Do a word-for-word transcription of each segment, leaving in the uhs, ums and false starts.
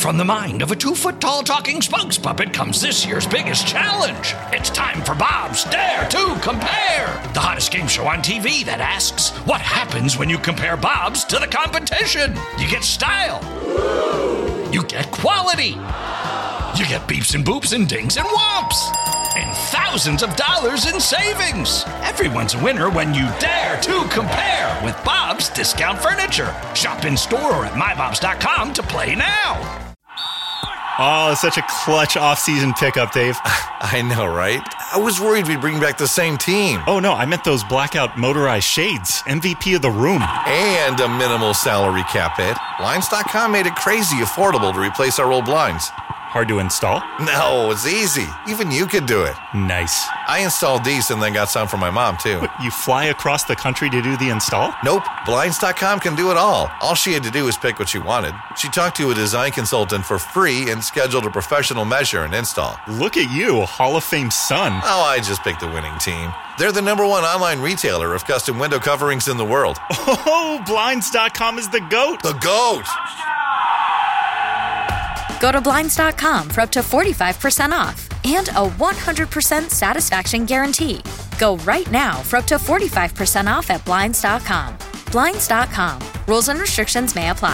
From the mind of a two-foot-tall talking spokes puppet comes this year's biggest challenge. It's time for Bob's Dare to Compare, the hottest game show on T V that asks, what happens when you compare Bob's to the competition? You get style. You get quality. You get beeps and boops and dings and whomps. And thousands of dollars in savings. Everyone's a winner when you dare to compare with Bob's Discount Furniture. Shop in store or at my bobs dot com to play now. Oh, such a clutch off-season pickup, Dave. I know, right? I was worried we'd bring back the same team. Oh, no, I meant those blackout motorized shades. M V P of the room. And a minimal salary cap hit. Blinds dot com made it crazy affordable to replace our old blinds. Hard to install? No, it's easy. Even you could do it. Nice. I installed these and then got some for my mom, too. What, you fly across the country to do the install? Nope. Blinds dot com can do it all. All she had to do was pick what she wanted. She talked to a design consultant for free and scheduled a professional measure and install. Look at you, Hall of Fame son. Oh, I just picked the winning team. They're the number one online retailer of custom window coverings in the world. Oh, Blinds dot com is the GOAT. The GOAT! Go to Blinds dot com for up to forty-five percent off and a one hundred percent satisfaction guarantee. Go right now for up to forty-five percent off at Blinds dot com. Blinds dot com. Rules and restrictions may apply.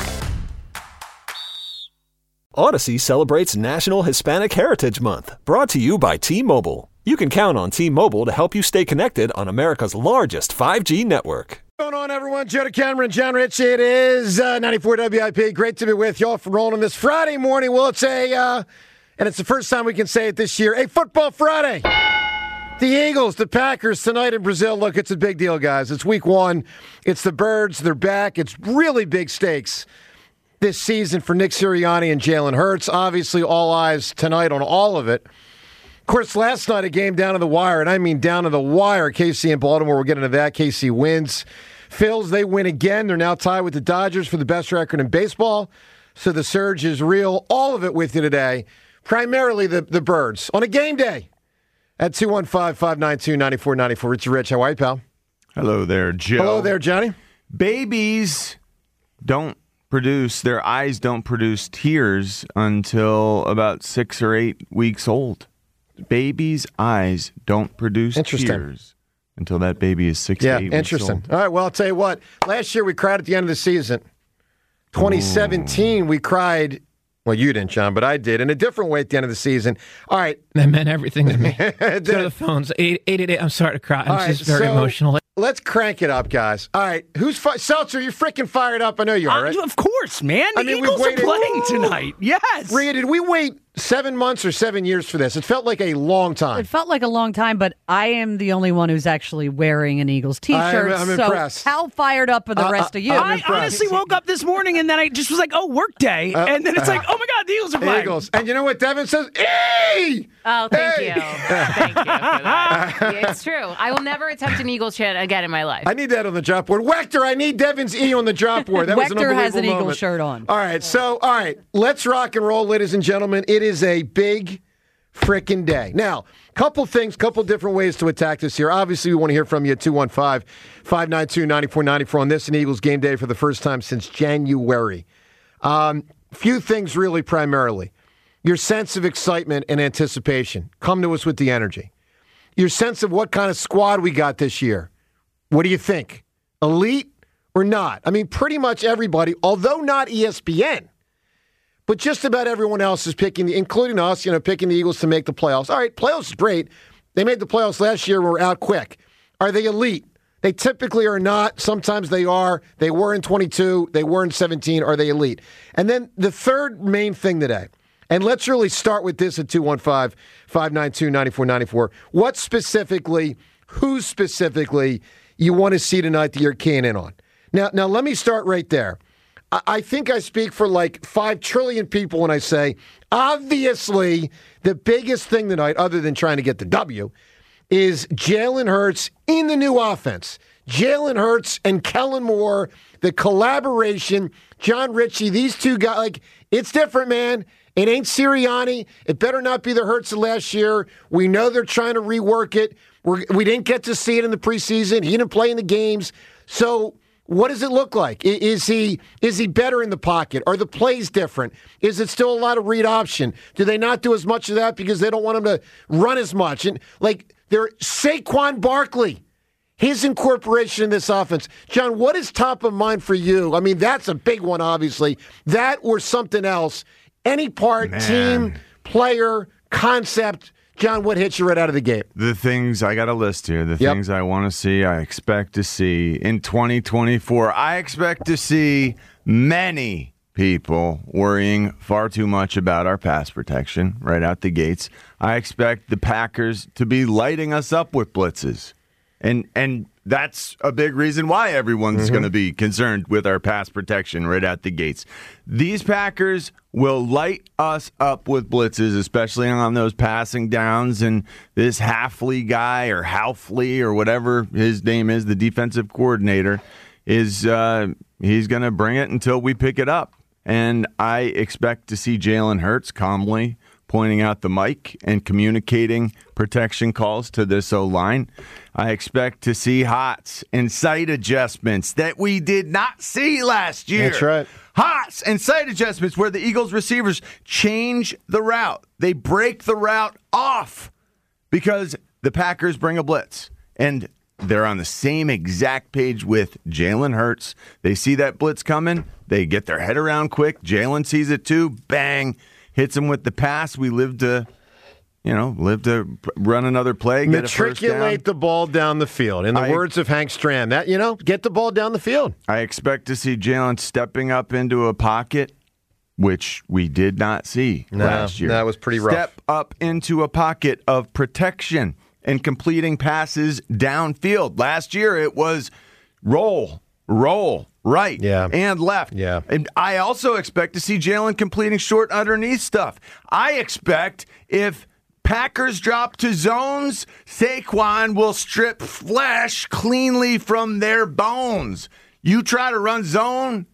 Odyssey celebrates National Hispanic Heritage Month, brought to you by T-Mobile. You can count on T-Mobile to help you stay connected on America's largest five G network. What's going on, everyone? Joe Cameron, John Rich. It is uh, ninety-four W I P. Great to be with y'all for rolling this Friday morning. Well, it's a, uh, and it's the first time we can say it this year, a Football Friday. The Eagles, the Packers tonight in Brazil. Look, it's a big deal, guys. It's week one. It's the Birds. They're back. It's really big stakes this season for Nick Sirianni and Jalen Hurts. Obviously, all eyes tonight on all of it. Of course, last night a game down to the wire, and I mean down to the wire. K C and Baltimore, we'll get into that. K C wins. Phils, they win again. They're now tied with the Dodgers for the best record in baseball. So the surge is real. All of it with you today. Primarily the, the Birds. On a game day at two one five, five nine two, nine four nine four. Richard Rich, how are you, pal? Hello there, Joe. Hello there, Johnny. Babies don't produce, their eyes don't produce tears until about six or eight weeks old. Babies' eyes don't produce tears until that baby is six yeah, to eight weeks old. Interesting. All right, well, I'll tell you what. Last year we cried at the end of the season. twenty seventeen, Ooh. we cried. Well, you didn't, John, but I did in a different way at the end of the season. All right. That meant everything to me. Go to the phones. eight eight eight. I'm sorry to cry. I'm All just right, very so emotional. Let's crank it up, guys. All right. Who's fi- Seltzer, you're freaking fired up. I know you are, right? Uh, of course, man. The I mean, Eagles we've waited, are playing tonight. Yes. Rhea, did we wait seven months or seven years for this? It felt like a long time. It felt like a long time, but I am the only one who's actually wearing an Eagles T-shirt. I'm, I'm so impressed. how fired up are the Uh, rest uh, of you? I'm I impressed. honestly woke up this morning and then I just was like, oh, work day. Uh, and then it's like, oh my God, the Eagles are playing. Eagles. And you know what Devin says? Eee! Oh, thank Hey! you. Thank you for that. Yeah, it's true. I will never attempt an Eagles chant again in my life. I need that on the drop board. Wechter, I need Devin's E on the drop board. That was an Wechter unbelievable has an moment. Eagles shirt on. All right, so, all right, let's rock and roll, ladies and gentlemen. It is a big frickin' day. Now, couple things, couple different ways to attack this here. Obviously, we want to hear from you at two one five, five nine two, nine four nine four on this, an Eagles game day for the first time since January. Um, few things really primarily. Your sense of excitement and anticipation. Come to us with the energy. Your sense of what kind of squad we got this year. What do you think? Elite or not? I mean, pretty much everybody, although not E S P N, but just about everyone else is picking, the, including us, you know, picking the Eagles to make the playoffs. All right, playoffs is great. They made the playoffs last year. We're out quick. Are they elite? They typically are not. Sometimes they are. They were in twenty-two. They were in seventeen. Are they elite? And then the third main thing today, and let's really start with this at two one five, five nine two, nine four nine four. What specifically, who specifically you want to see tonight that you're keying in on? Now, now let me start right there. I, I think I speak for like five trillion people when I say, obviously, the biggest thing tonight, other than trying to get the W, is Jalen Hurts in the new offense. Jalen Hurts and Kellen Moore, the collaboration, John Ritchie, these two guys, like, it's different, man. It ain't Sirianni. It better not be the Hurts of last year. We know they're trying to rework it. We're, we didn't get to see it in the preseason. He didn't play in the games. So What does it look like? I- Is he is he better in the pocket? Are the plays different? Is it still a lot of read option? Do they not do as much of that because they don't want him to run as much? And like they're Saquon Barkley, his incorporation in this offense. John, what is top of mind for you? I mean, that's a big one, obviously. That or something else. Any part, Man. team, player, concept. John, what hits you right out of the gate? The things I got a list here. The Yep. things I want to see, I expect to see in twenty twenty-four. I expect to see many people worrying far too much about our pass protection right out the gates. I expect the Packers to be lighting us up with blitzes. And and that's a big reason why everyone's Mm-hmm. going to be concerned with our pass protection right out the gates. These Packers will light us up with blitzes, especially on those passing downs. And this Halfley guy or Halfley or whatever his name is, the defensive coordinator, is uh, he's going to bring it until we pick it up. And I expect to see Jalen Hurts calmly pointing out the mic and communicating protection calls to this O-line. I expect to see hots and sight adjustments that we did not see last year. That's right. Hots and sight adjustments where the Eagles receivers change the route. They break the route off because the Packers bring a blitz. And they're on the same exact page with Jalen Hurts. They see that blitz coming. They get their head around quick. Jalen sees it too. Bang. Hits him with the pass. We live to, you know, live to run another play, get a first down. Matriculate the ball down the field. In the I- words of Hank Strand, that, you know, get the ball down the field. I expect to see Jalen stepping up into a pocket, which we did not see No, last year. that was pretty rough. Step up into a pocket of protection and completing passes downfield. Last year it was roll, roll, right Yeah. and left. Yeah. And I also expect to see Jalen completing short underneath stuff. I expect if Packers drop to zones, Saquon will strip flesh cleanly from their bones. You try to run zone,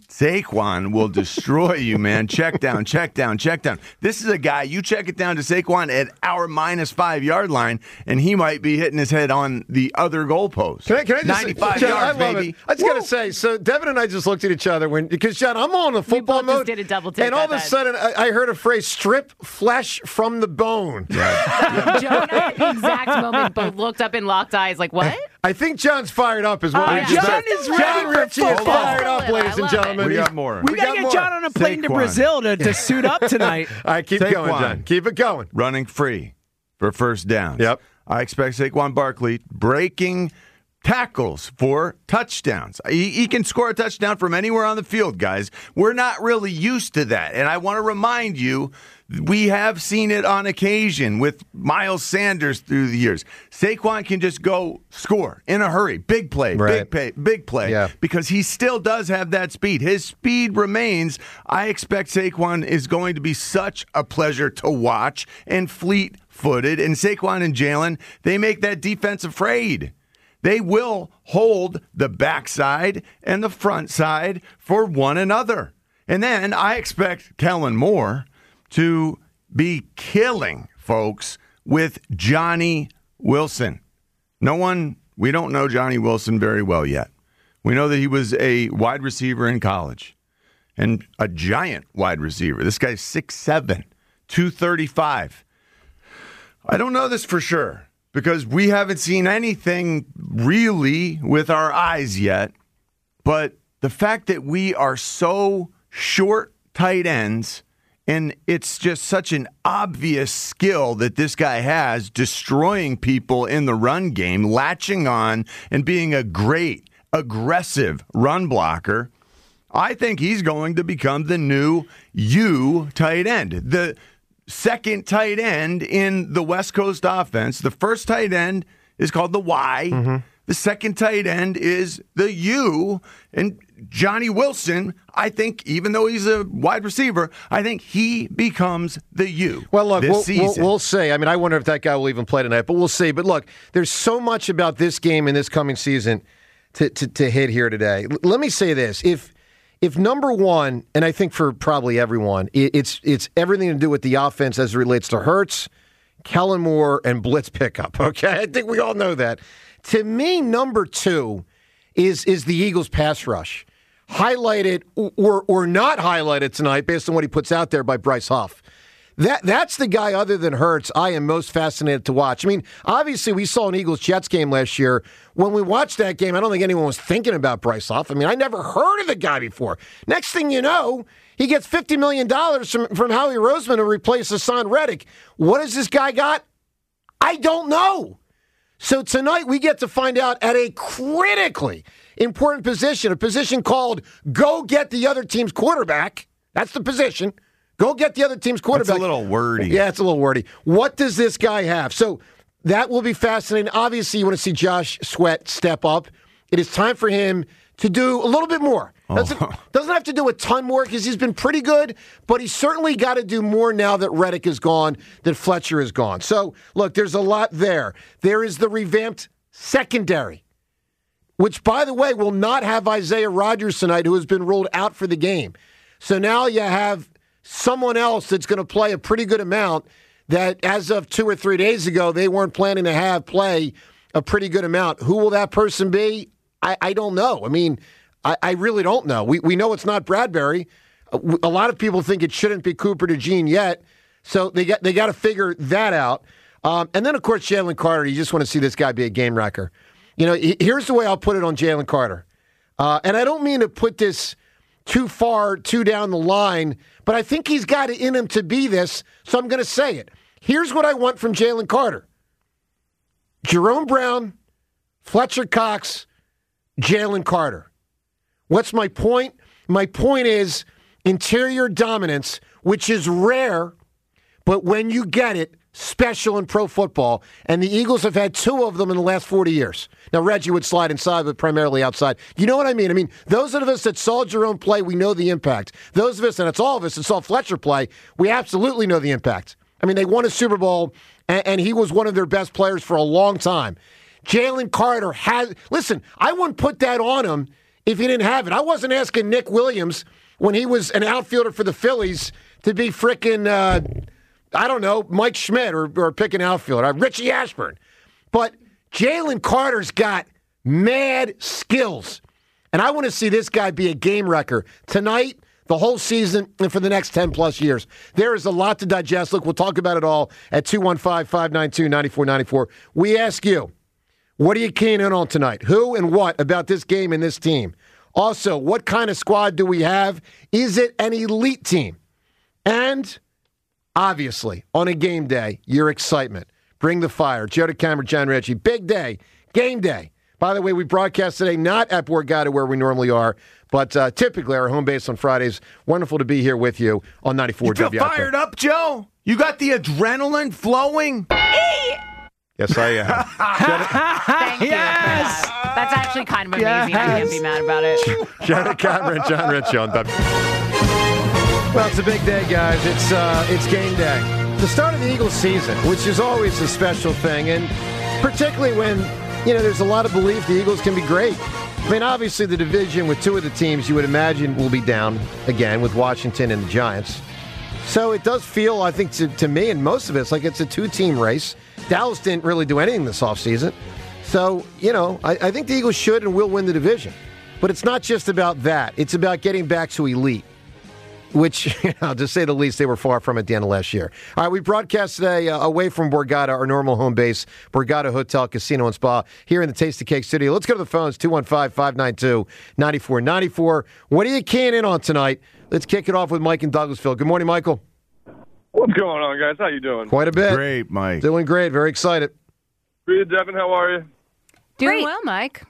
Saquon will destroy you, man. Check down, check down, check down. This is a guy, you check it down to Saquon at our minus five yard line, and he might be hitting his head on the other goalpost. Can I, can I just ninety-five John, yards, I love baby. It. I just got to say, so Devin and I just looked at each other when because John, I'm on a football both just mode, did a double take, and all I of a bet. sudden I, I heard a phrase: "Strip flesh from the bone." Joe and I at the exact moment both looked up and locked eyes like, what? I think John's fired up as well. Oh, I yeah. just- John is ready John for Ritchie is football. fired up, I ladies and love it. gentlemen. We He's- got more. We, We got to got get more. John on a plane to Saquon. Brazil to, to suit up tonight. All right, keep Saquon. going, John. Keep it going. Running free for first downs. Yep. I expect Saquon Barkley breaking tackles for touchdowns. He, he can score a touchdown from anywhere on the field, guys. We're not really used to that. And I want to remind you, we have seen it on occasion with Miles Sanders through the years. Saquon can just go score in a hurry. Big play, Right. big play, big play. Yeah. Because he still does have that speed. His speed remains. I expect Saquon is going to be such a pleasure to watch and fleet-footed. And Saquon and Jalen, they make that defense afraid. They will hold the backside and the front side for one another. And then I expect Kellen Moore to be killing folks with Johnny Wilson. No one, we don't know Johnny Wilson very well yet. We know that he was a wide receiver in college and a giant wide receiver. This guy's six seven, two thirty-five. I don't know this for sure because we haven't seen anything really with our eyes yet. But the fact that we are so short tight ends, and it's just such an obvious skill that this guy has, destroying people in the run game, latching on and being a great, aggressive run blocker, I think he's going to become the new U tight end. The second tight end in the West Coast offense. The first tight end is called the Y. Mm-hmm. The second tight end is the U. And Johnny Wilson, I think, even though he's a wide receiver, I think he becomes the U. Well, look, this we'll, we'll, season. we'll see. I mean, I wonder if that guy will even play tonight, but we'll see. But look, there's so much about this game and this coming season to, to, to hit here today. L- let me say this. If if number one, and I think for probably everyone, it, it's it's everything to do with the offense as it relates to Hurts, Kellen Moore, and blitz pickup, okay? I think we all know that. To me, number two is is the Eagles' pass rush. Highlighted or or not highlighted tonight based on what he puts out there by Bryce Huff. That That's the guy other than Hurts I am most fascinated to watch. I mean, obviously we saw an Eagles-Jets game last year. When we watched that game, I don't think anyone was thinking about Bryce Huff. I mean, I never heard of the guy before. Next thing you know, he gets fifty million dollars from, from Howie Roseman to replace Hassan Reddick. What has this guy got? I don't know. So tonight we get to find out at a critically important position, a position called go get the other team's quarterback. That's the position. Go get the other team's quarterback. That's a little wordy. Yeah, it's a little wordy. What does this guy have? So that will be fascinating. Obviously, you want to see Josh Sweat step up. It is time for him to do a little bit more. Doesn't, oh. doesn't have to do a ton more because he's been pretty good, but he's certainly got to do more now that Reddick is gone, that Fletcher is gone. So, look, there's a lot there. There is the revamped secondary, which, by the way, will not have Isaiah Rodgers tonight, who has been ruled out for the game. So now you have someone else that's going to play a pretty good amount that, as of two or three days ago, they weren't planning to have play a pretty good amount. Who will that person be? I, I don't know. I mean, I, I really don't know. We we know it's not Bradbury. A, a lot of people think it shouldn't be Cooper DeJean yet, so they got they got to figure that out. Um, and then, of course, Jalen Carter. You just want to see this guy be a game wrecker. You know, here's the way I'll put it on Jalen Carter. Uh, and I don't mean to put this too far, too down the line, but I think he's got it in him to be this, so I'm going to say it. Here's what I want from Jalen Carter. Jerome Brown, Fletcher Cox, Jalen Carter. What's my point? My point is interior dominance, which is rare, but when you get it, special in pro football. And the Eagles have had two of them in the last forty years. Now, Reggie would slide inside, but primarily outside. You know what I mean? I mean, those of us that saw Jerome play, we know the impact. Those of us, and it's all of us that saw Fletcher play, we absolutely know the impact. I mean, they won a Super Bowl, and, and he was one of their best players for a long time. Jalen Carter has, listen, I wouldn't put that on him if he didn't have it. I wasn't asking Nick Williams when he was an outfielder for the Phillies to be frickin', uh, I don't know, Mike Schmidt or, or pick an outfielder, uh, Richie Ashburn. But Jalen Carter's got mad skills. And I want to see this guy be a game wrecker tonight, the whole season, and for the next ten-plus years. There is a lot to digest. Look, we'll talk about it all at two one five, five nine two, nine four nine four. We ask you, what are you keying in on tonight? Who and what about this game and this team? Also, what kind of squad do we have? Is it an elite team? And, obviously, on a game day, your excitement. Bring the fire. Joe DeCamera, John Reggie. Big day. Game day. By the way, we broadcast today not at Borgata where we normally are, but uh, typically our home base on Fridays. Wonderful to be here with you on ninety-four You feel W I P. fired up, Joe? You got the adrenaline flowing? Yes, I am. Thank you. Yes. For that. That's actually kind of amazing. I can't be mad about it. Joe DeCamera and John Reggie on W. Well, it's a big day, guys. It's uh, it's game day. The start of the Eagles season, which is always a special thing, and particularly when, you know, there's a lot of belief the Eagles can be great. I mean, obviously the division with two of the teams you would imagine will be down again with Washington and the Giants. So it does feel, I think, to, to me and most of us, like it's a two-team race. Dallas didn't really do anything this offseason. So, you know, I, I think the Eagles should and will win the division. But it's not just about that. It's about getting back to elite, which, you know, to say the least, they were far from at the end of last year. All right, we broadcast today uh, away from Borgata, our normal home base, Borgata Hotel, Casino, and Spa, here in the Tasty Cake studio. Let's go to the phones, two one five, five nine two, nine four nine four. What are you keying in on tonight? Let's kick it off with Mike in Douglasville. Good morning, Michael. What's going on, guys? How you doing? Quite a bit. Great, Mike. Doing great. Very excited. Good, Devin. How are you? Doing Great. well, Mike.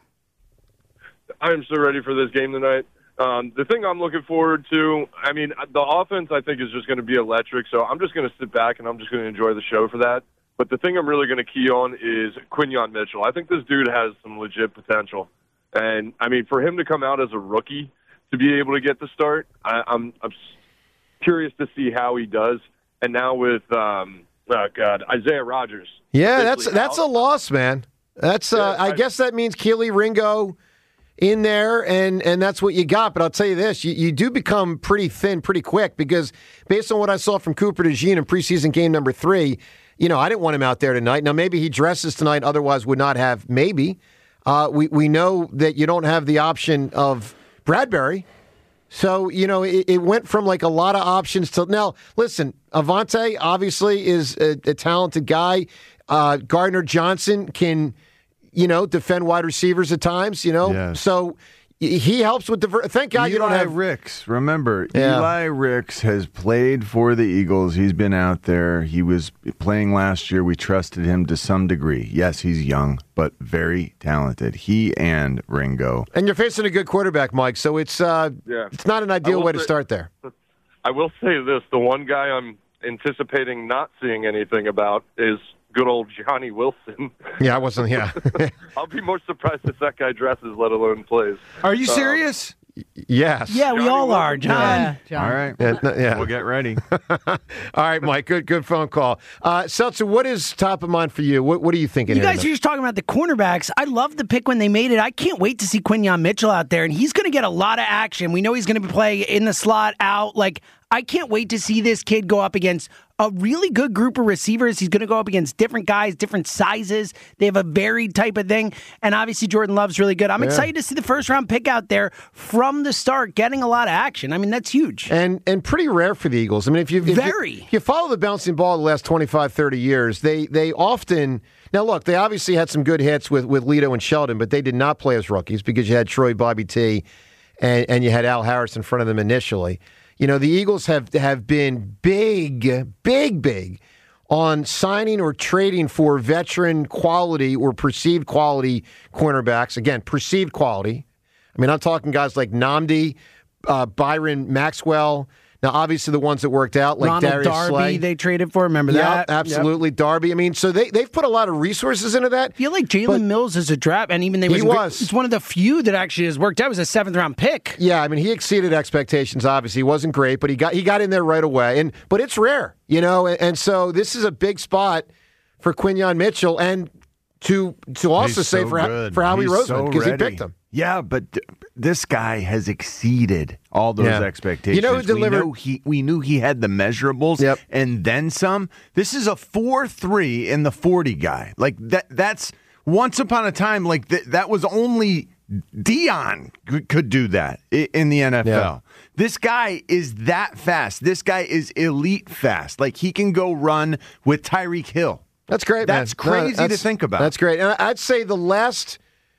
I am so ready for this game tonight. Um, the thing I'm looking forward to, I mean, the offense I think is just going to be electric, so I'm just going to sit back and I'm just going to enjoy the show for that. But the thing I'm really going to key on is Quinyon Mitchell. I think this dude has some legit potential. And, I mean, for him to come out as a rookie to be able to get the start, I, I'm, I'm curious to see how he does. And now with, um, oh, God, Isaiah Rodgers. Yeah, that's that's a loss, man. That's uh, Yeah, I, I- guess that means Keely Ringo in there, and, and that's what you got. But I'll tell you this, you, you do become pretty thin pretty quick because based on what I saw from Cooper DeJean in preseason game number three, you know, I didn't want him out there tonight. Now, maybe he dresses tonight, otherwise would not have, maybe. Uh, we, we know that you don't have the option of Bradbury. So, you know, it, it went from like a lot of options to now. Listen, Avante obviously is a, a talented guy. Uh, Gardner Johnson can, you know, defend wide receivers at times, you know. Yes. So he helps with the. Thank God Eli you don't have Ricks. Remember, Yeah. Eli Ricks has played for the Eagles. He's been out there. He was playing last year. We trusted him to some degree. Yes, he's young, but very talented. He and Ringo. And you're facing a good quarterback, Mike. So it's uh, Yeah. it's not an I ideal will way to say- start there. I will say this: the one guy I'm anticipating not seeing anything about is good old Johnny Wilson. Yeah, I wasn't. Yeah. I'll be more surprised if that guy dresses, let alone plays. Are you Um, serious? Yes. Yeah, we Johnny all are, Wilson. John. Yeah, John. All right. Yeah, no- yeah. We'll get ready. All right, Mike. Good, good phone call. Uh, Seltzer, what is top of mind for you? What, what are you thinking? You here guys are tonight? just talking about the cornerbacks. I love the pick when they made it. I can't wait to see Quinyon Mitchell out there, and he's going to get a lot of action. We know he's going to be playing in the slot, out. Like, I can't wait to see this kid go up against a really good group of receivers. He's going to go up against different guys, different sizes. They have a varied type of thing. And obviously, Jordan Love's really good. I'm Yeah. excited to see the first round pick out there from the start, getting a lot of action. I mean, that's huge. And and pretty rare for the Eagles. I mean, if you if Very. you, if you follow the bouncing ball the last twenty-five, thirty years, they they often now look, they obviously had some good hits with, with Lito and Sheldon, but they did not play as rookies because you had Troy, Bobby T, and, and you had Al Harris in front of them initially. You know, the Eagles have have been big, big, big on signing or trading for veteran quality or perceived quality cornerbacks. Again, perceived quality. I mean, I'm talking guys like Nnamdi, uh, Byron Maxwell. Now, obviously, the ones that worked out, like Ronald Darius Darby, Slay. they traded for. Remember Yeah, that? absolutely. Darby. I mean, so they, they've put a lot of resources into that. I feel like Jalen Mills is a draft, and even they He was, was. It's one of the few that actually has worked out. It was a seventh round pick. Yeah, I mean, he exceeded expectations. Obviously, he wasn't great, but he got he got in there right away. And but it's rare, you know. And, and so this is a big spot for Quinyon Mitchell, and to to also He's say so for good. for Howie He's Roseman so because he ready. picked him. Yeah, but th- this guy has exceeded all those Yeah. expectations. You know who delivered- We, know he, we knew he had the measurables Yep. and then some. This is a four three in the forty guy. Like that. That's once upon a time, like th- that was only Dion c- could do that i- in the N F L. Yeah. This guy is that fast. This guy is elite fast. Like he can go run with Tyreek Hill. That's great, man. That's No, crazy to that's- think about. That's great. And I'd say the last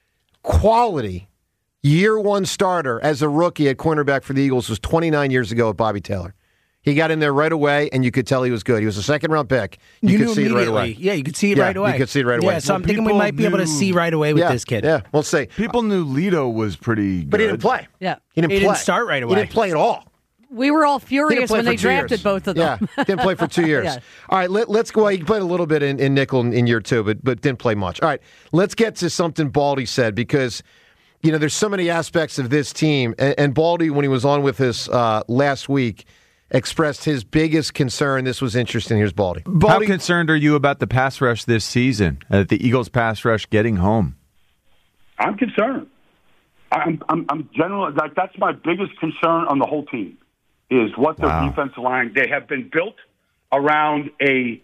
quality year one starter as a rookie at cornerback for the Eagles was twenty-nine years ago at Bobby Taylor. He got in there right away, and you could tell he was good. He was a second round pick. You, You, could knew see it right immediately. away. Yeah, you could see it Yeah, right away. you could see it right away. Yeah, so I'm Well, thinking we people might be able to knew- see right away with yeah, this kid. Yeah, we'll see. People knew Lito was pretty good. But he didn't play. Yeah. He didn't He play. didn't start right He away. didn't play at all. We were all He didn't furious play when for they two drafted years. both of them. Yeah, didn't play for two years. Yeah. All right, let, let's go. He played a little bit in, in nickel in, in year two, but but didn't play much. All right, let's get to something Baldy said because you know there's so many aspects of this team, and, and Baldy, when he was on with us uh, last week, expressed his biggest concern. This was interesting. Here's Baldy. How Baldy, concerned are you about the pass rush this season? Uh, the Eagles pass rush getting home? I'm concerned. I'm, I'm, I'm generally like that's my biggest concern on the whole team is what their Wow. defensive line. They have been built around a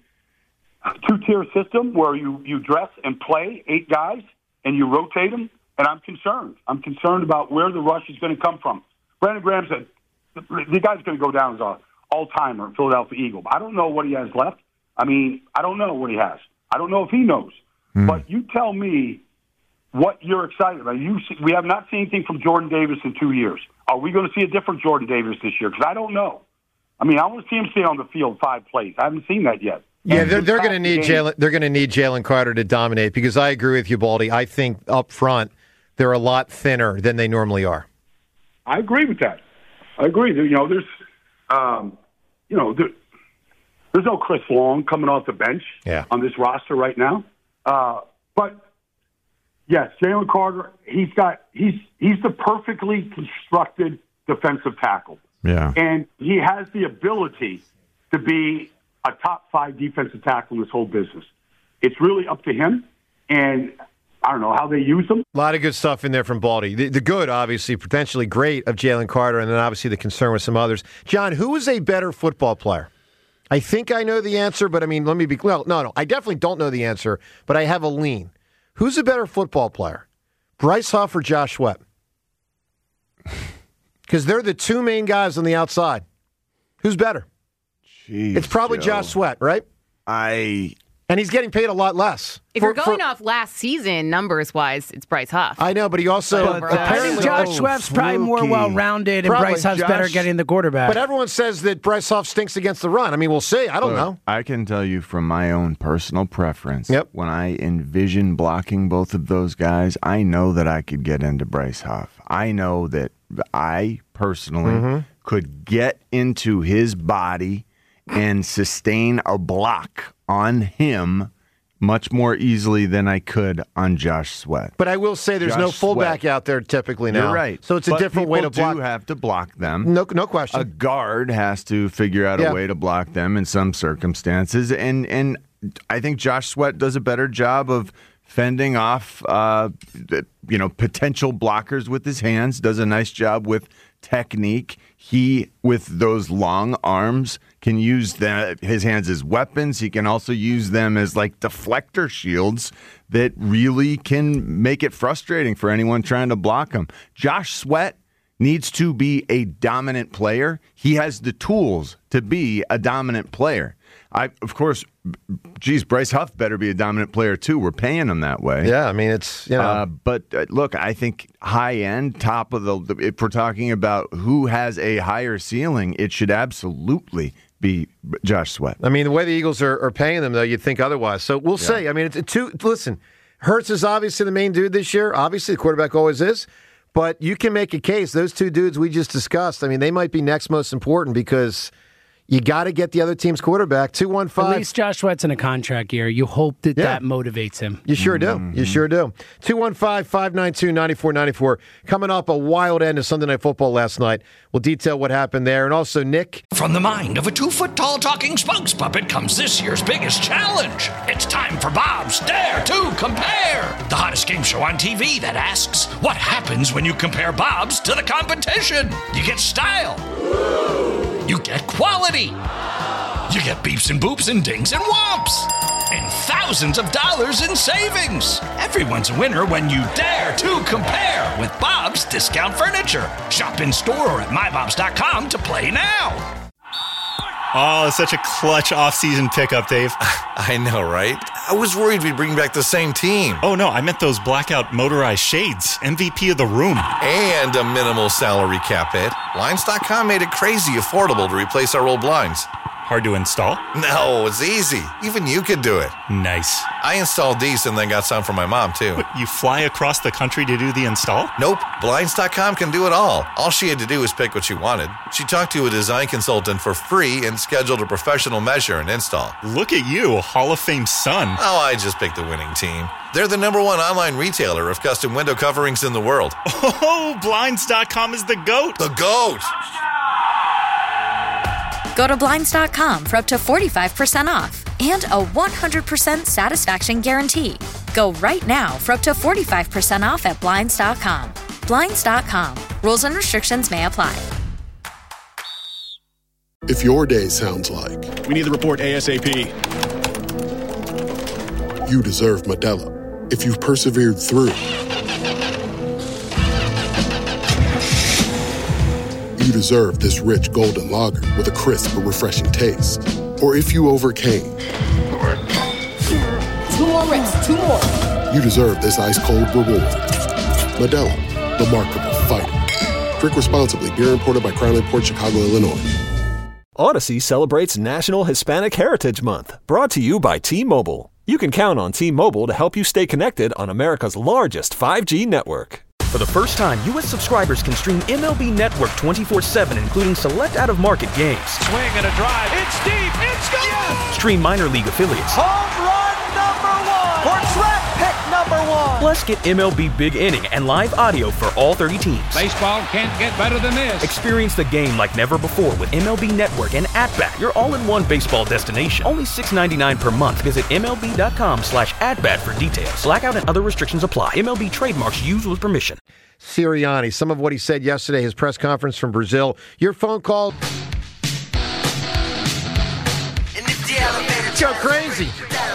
two-tier system where you you dress and play eight guys and you rotate them. And I'm concerned. I'm concerned about where the rush is going to come from. Brandon Graham said the guy's going to go down as a all-timer Philadelphia Eagle. I don't know what he has left. I mean, I don't know what he has. I don't know if he knows. Mm. But you tell me what you're excited about. You see, we have not seen anything from Jordan Davis in two years. Are we going to see a different Jordan Davis this year? Because I don't know. I mean, I want to see him stay on the field five plays. I haven't seen that yet. yeah, And they're, the they're top going to need game- Jalen. They're going to need Jalen Carter to dominate because I agree with you, Baldy. I think up front they're a lot thinner than they normally are. I agree with that. I agree. You know, there's, um, you know, there, there's no Chris Long coming off the bench Yeah. on this roster right now. Uh, but yes, Jalen Carter, he's got he's he's the perfectly constructed defensive tackle, Yeah. and he has the ability to be a top five defensive tackle in this whole business. It's really up to him, and I don't know how they use him. A lot of good stuff in there from Baldy. The, the good, obviously, potentially great of Jalen Carter, and then obviously the concern with some others. John, who is a better football player? I think I know the answer, but I mean, let me be well. No, no, I definitely don't know the answer, but I have a lean. Who's a better football player? Bryce Huff or Josh Sweat? Because they're the two main guys on the outside. Who's better? Jeez, it's probably Joe. Josh Sweat, right? I... And he's getting paid a lot less. If for, you're going for, off last season, numbers-wise, it's Bryce Huff. I know, but he also... But, uh, I think Josh Sweat's probably more well-rounded, and Probably. Bryce Huff's Josh, better getting the quarterback. But everyone says that Bryce Huff stinks against the run. I mean, we'll see. I don't Look, know. I can tell you from my own personal preference, yep. when I envision blocking both of those guys, I know that I could get into Bryce Huff. I know that I personally Mm-hmm. could get into his body and sustain a block on him much more easily than I could on Josh Sweat. But I will say there's Josh no fullback Sweat. out there typically now. You're right. So it's a But different way to people block. do have to block them. No, no question. A guard has to figure out Yeah. a way to block them in some circumstances, and and I think Josh Sweat does a better job of fending off, uh, you know, potential blockers with his hands. Does a nice job with technique. He, with those long arms, can use the, his hands as weapons. He can also use them as like deflector shields that really can make it frustrating for anyone trying to block him. Josh Sweat needs to be a dominant player. He has the tools to be a dominant player. I, of course, geez, Bryce Huff better be a dominant player too. We're paying him that way. Yeah, I mean, it's, you know. Uh, but uh, look, I think high end, top of the, if we're talking about who has a higher ceiling, it should absolutely be Josh Sweat. I mean, the way the Eagles are, are paying them, though, you'd think otherwise. So we'll Yeah. see. I mean, it's a two. Listen, Hurts is obviously the main dude this year. Obviously, the quarterback always is. But you can make a case. Those two dudes we just discussed, I mean, they might be next most important because you got to get the other team's quarterback. two one five At least Josh Sweat's in a contract year. You hope that Yeah. that motivates him. You sure do. You sure do. two one five, five nine two, nine four nine four. Coming up, a wild end of Sunday Night Football last night. We'll detail what happened there. And also, Nick. From the mind of a two-foot-tall talking spokes puppet comes this year's biggest challenge. It's time for Bob's Dare to Compare, the hottest game show on T V that asks, what happens when you compare Bob's to the competition? You get style. You get quality. You get beeps and boops and dings and whomps. And thousands of dollars in savings. Everyone's a winner when you dare to compare with Bob's Discount Furniture. Shop in store or at my bobs dot com to play now. Oh, it's such a clutch off-season pickup, Dave. I know, right? I was worried we'd bring back the same team. Oh, no, I meant those blackout motorized shades. M V P of the room. And a minimal salary cap hit. Blinds dot com made it crazy affordable to replace our old blinds. Hard to install? No, it's easy. Even you could do it. Nice. I installed these and then got some for my mom, too. What, you fly across the country to do the install? Nope. Blinds dot com can do it all. All she had to do was pick what she wanted. She talked to a design consultant for free and scheduled a professional measure and install. Look at you, Hall of Fame son. Oh, I just picked the winning team. They're the number one online retailer of custom window coverings in the world. Oh, Blinds dot com is the GOAT. The GOAT! Go to Blinds dot com for up to forty-five percent off and a one hundred percent satisfaction guarantee. Go right now for up to forty-five percent off at Blinds dot com. Blinds dot com. Rules and restrictions may apply. If your day sounds like we need the report ASAP, you deserve Modelo. If you've persevered through, you deserve this rich golden lager with a crisp but refreshing taste. Or if you overcame. Two more reps, two more. You deserve this ice cold reward. Modelo, the Remarkable Fighter. Drink responsibly. Beer imported by Crown Imports, Chicago, Illinois. Odyssey celebrates National Hispanic Heritage Month, brought to you by T-Mobile. You can count on T-Mobile to help you stay connected on America's largest five G network. For the first time, U S subscribers can stream M L B Network twenty-four seven, including select out-of-market games. Swing and a drive. It's deep. It's gone. Yes. Stream minor league affiliates. Home run number one. Or draft pick number one. Plus, get M L B Big Inning and live audio for all thirty teams. Baseball can't get better than this. Experience the game like never before with M L B Network and At-Bat, your all-in-one baseball destination. Only six ninety-nine per month. Visit MLB.com slash at-bat for details. Blackout and other restrictions apply. M L B trademarks used with permission. Sirianni, some of what he said yesterday, his press conference from Brazil. Your phone call. Go crazy.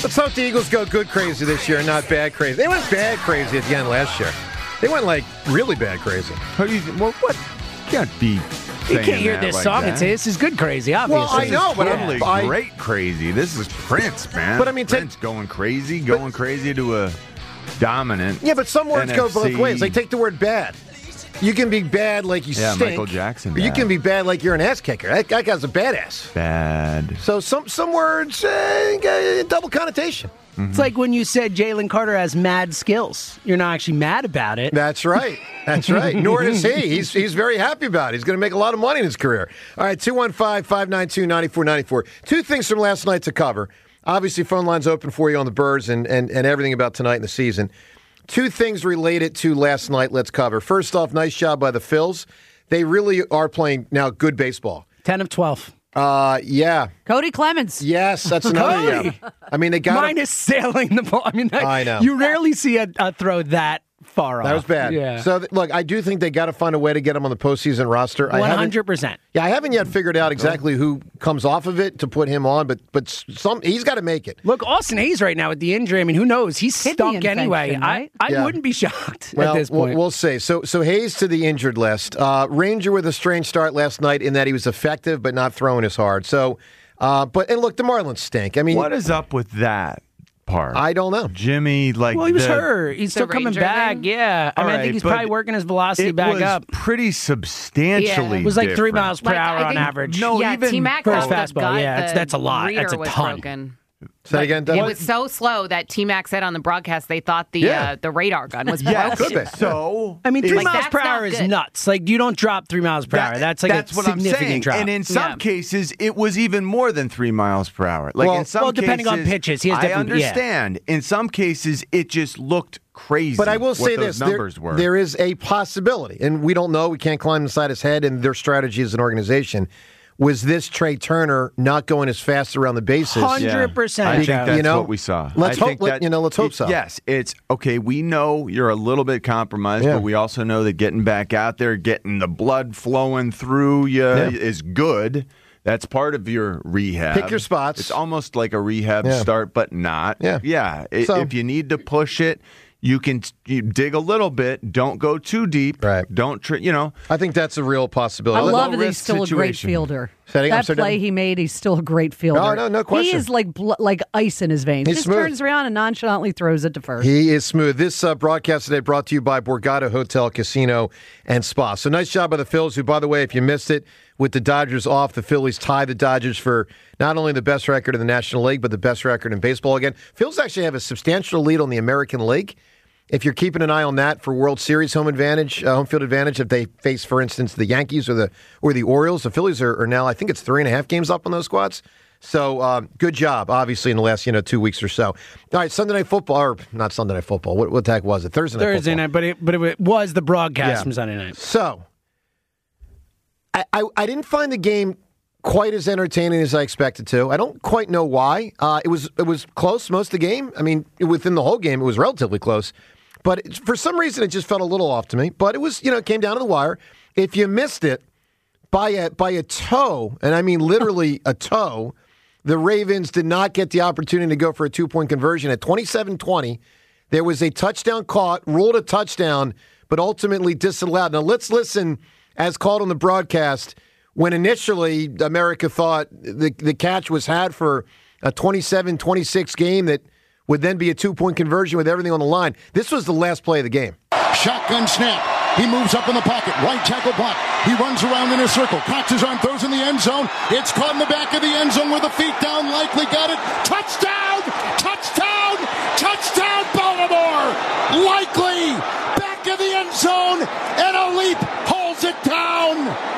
Let's hope the Eagles go good crazy this year, not bad crazy. They went bad crazy at the end last year. They went like really bad crazy. How do you? Well, what? Can't be. You can't hear this like song that. and say this is good crazy. Obviously, Well, I know, but Totally I'm I, great crazy. This is Prince, man. But I mean, take- Prince going crazy, going crazy to a dominant. Yeah, but some words N go F both C. ways. Like take the word bad. You can be bad like you Yeah, stink. Michael Jackson Or you bad. can be bad like you're an ass kicker. That, that guy's a badass. Bad. So some some words uh, got double connotation. It's like when you said Jalen Carter has mad skills. You're not actually mad about it. That's right. That's right. Nor is he. He's he's very happy about it. He's going to make a lot of money in his career. All right, two one five, five nine two, nine four nine four. Two things from last night to cover. Obviously, phone lines open for you on the Birds and, and, and everything about tonight in the season. Two things related to last night let's cover. First off, nice job by the Phils. They really are playing now good baseball. ten of twelve. Uh, yeah. Cody Clemens. Yes, that's another Cody. yeah. I mean, they got him. Minus sailing the ball. I mean, that, I know. You rarely see a, a throw that far off. That was bad. Yeah. So, th- look, I do think they got to find a way to get him on the postseason roster. I one haven't- hundred percent. Yeah, I haven't yet figured out exactly who comes off of it to put him on, but but some he's got to make it. Look, Austin Hayes right now with the injury. I mean, who knows? He's Kidney stunk anyway. infection, right? I, I Yeah. wouldn't be shocked Well, at this we'll, point. we'll see. So so Hayes to the injured list. Uh, Ranger with a strange start last night in that he was effective but not throwing as hard. So, uh, but and look, the Marlins stink. I mean, What is up with that part? I don't know. Jimmy, like, well, he was the- hurt. He's The still coming Ranger back. thing? Yeah. I All mean, I right, think he's but probably working his velocity it back was up. pretty substantially. Yeah. It was like three different. miles per Like, hour I on think- average. No, yeah, even T-Mac for his thought the fastball, gut, yeah, that's- the that's a lot. reader That's a was ton. broken. Say that again, It Doug? was so slow that T-Mac said on the broadcast they thought the Yeah. uh, the radar gun was Yes. broken. Could be. So I mean, three Like, miles that's per not hour is good. nuts. Like, you don't drop three miles per That- hour. That's like that's a what I'm significant saying. drop. And in some Yeah. cases, it was even more than three miles per hour. Like Well- in some well, depending on cases, pitches, he has I different- yeah. understand. In some cases, it just looked crazy. But I will what say those this: there, numbers were. there is a possibility, and we don't know. We can't climb inside his head and their strategy as an organization. Was this Trey Turner not going as fast around the bases? Hundred percent. I think that's You know, what we saw. let's I hope- think let- that you know, let's hope it- so. Yes, it's okay. We know you're a little bit compromised, Yeah. but we also know that getting back out there, getting the blood flowing through you Yeah. is good. That's part of your rehab. Pick your spots. It's almost like a rehab Yeah. start, but not. Yeah. Yeah. I- So- if you need to push it, you can you dig a little bit. Don't go too deep. Right. Don't, tr- you know. I think that's a real possibility. I Let- love that he's risk still a great situation. fielder. Say that again, I'm That sorry, play Devin? he made, he's still a great fielder. No, no, no question. He is like bl- like ice in his veins. He's Just smooth. turns around and nonchalantly throws it to first. He is smooth. This uh, broadcast today brought to you by Borgata Hotel, Casino, and Spa. So nice job by the Phils, who, by the way, if you missed it, with the Dodgers off, the Phillies tie the Dodgers for not only the best record in the National League, but the best record in baseball again. Phils actually have a substantial lead on the American League. If you're keeping an eye on that for World Series home advantage, uh, home field advantage, if they face, for instance, the Yankees or the or the Orioles, the Phillies are, are now, I think it's three and a half games up on those squads. So um, good job, obviously, in the last you know two weeks or so. All right, Sunday Night Football, or not Sunday Night Football. What, what the heck was it? Thursday Night Thursday Football. night, but it but it was the broadcast Yeah. from Sunday night. So, I, I I didn't find the game quite as entertaining as I expected to. I don't quite know why. Uh, it was it was close most of the game. I mean, within the whole game, it was relatively close. But it, for some reason, it just felt a little off to me. But it was, you know, it came down to the wire. If you missed it by a by a toe, and I mean literally a toe, the Ravens did not get the opportunity to go for a two-point conversion at twenty-seven twenty. There was a touchdown caught, ruled a touchdown, but ultimately disallowed. Now let's listen, as called on the broadcast, when initially America thought the, the catch was had for a twenty-seven twenty-six game that would then be a two-point conversion with everything on the line. This was the last play of the game. Shotgun snap. He moves up in the pocket. Right tackle block. He runs around in a circle. Cocks his arm, throws in the end zone. It's caught in the back of the end zone with the feet down. Likely got it. Touchdown! Touchdown! Touchdown, Baltimore! Likely back of the end zone, and a leap holds it down.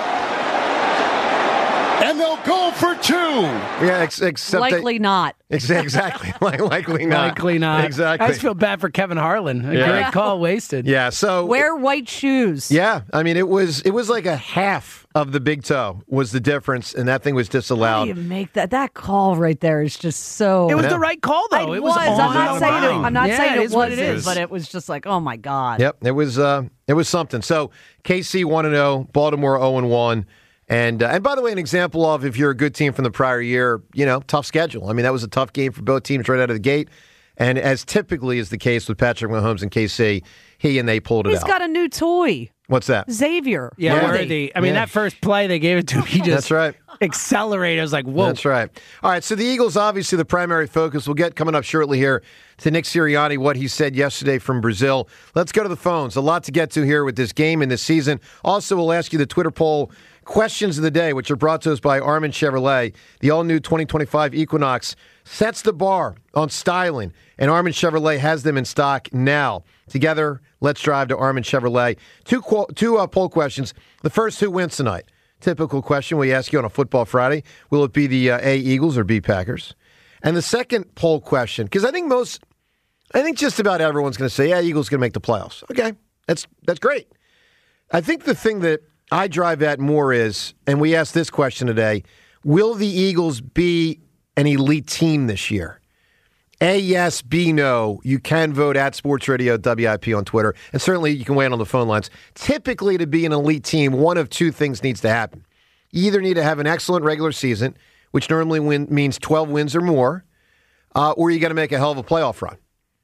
And they'll go for two. Yeah, ex- except Likely they, not. Ex- exactly. Like, likely not. Likely not. Exactly. I just feel bad for Kevin Harlan. A Yeah. great call wasted. Yeah. So Wear white shoes. yeah, I mean it was it was like a half of the big toe was the difference, and that thing was How do disallowed. you make that? That call right there is just so. It was Yeah. the right call, though. It, It was. was I'm on not the saying it. line. I'm not Yeah, saying it it, is what wasn't, it is. but it was just like, oh my god. Yep, it was uh, it was something. So K C one and zero, Baltimore zero and one, And uh, and by the way, an example of if you're a good team from the prior year, you know, tough schedule. I mean, that was a tough game for both teams right out of the gate. And as typically is the case with Patrick Mahomes and K C, he and they pulled it He's out. He's got a new toy. What's that? Xavier. Yeah, Worthy. Worthy. I mean, Yeah. that first play they gave it to him, he just That's right. accelerated. I was like, whoa. That's right. All right, so the Eagles, obviously the primary focus. We'll get coming up shortly here to Nick Sirianni, what he said yesterday from Brazil. Let's go to the phones. A lot to get to here with this game and this season. Also, we'll ask you the Twitter poll questions of the day, which are brought to us by Armin Chevrolet. The all-new twenty twenty-five Equinox sets the bar on styling, and Armin Chevrolet has them in stock now. Together, let's drive to Armin Chevrolet. Two, qu- two uh, poll questions. The first, who wins tonight? Typical question we ask you on a Football Friday. Will it be the uh, A, Eagles, or B, Packers? And the second poll question, because I think most, I think just about everyone's going to say, yeah, Eagles going to make the playoffs. Okay, that's that's great. I think the thing that I drive at more is, and we asked this question today, will the Eagles be an elite team this year? A, yes, B, no. You can vote at Sports Radio W I P on Twitter, and certainly you can weigh in on the phone lines. Typically, to be an elite team, one of two things needs to happen. You either need to have an excellent regular season, which normally win, means twelve wins or more, uh, or you got to make a hell of a playoff run.